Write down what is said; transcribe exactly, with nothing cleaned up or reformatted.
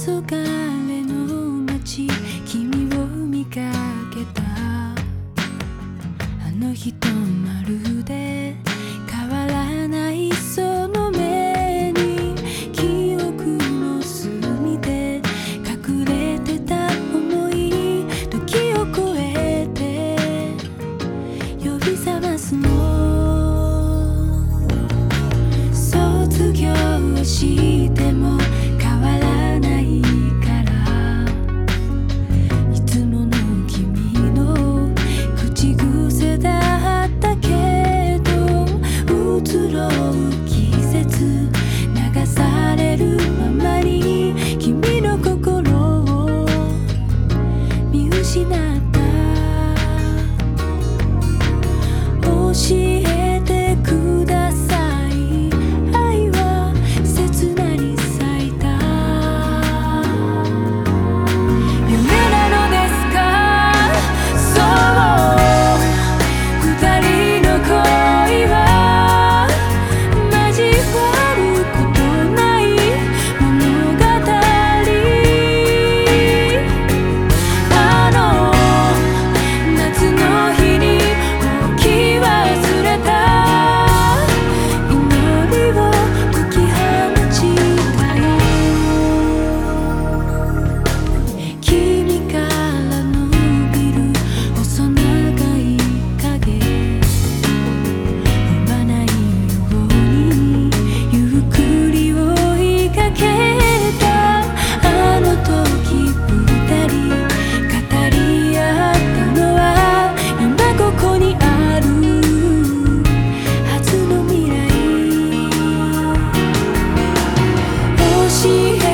れの街、君を見かけた。あの人まるで変わらないその目に、記憶の隅で隠れてた想い、時を超えて呼び覚ますの。卒業しても変わらないから、いつもの君の口癖だったけど、移ろう季節流されるままに君の心を見失った。教えてください、愛は切なに咲いた夢なのですか。そう二人の恋は交わることない物語。あの夏の日に置き忘れた祈りを解き放ちたよ。君から伸びる細長い影、踏まないようにゆっくり追いかけた。あの時二人語り合ったのは今ここにあるはずの未来。教え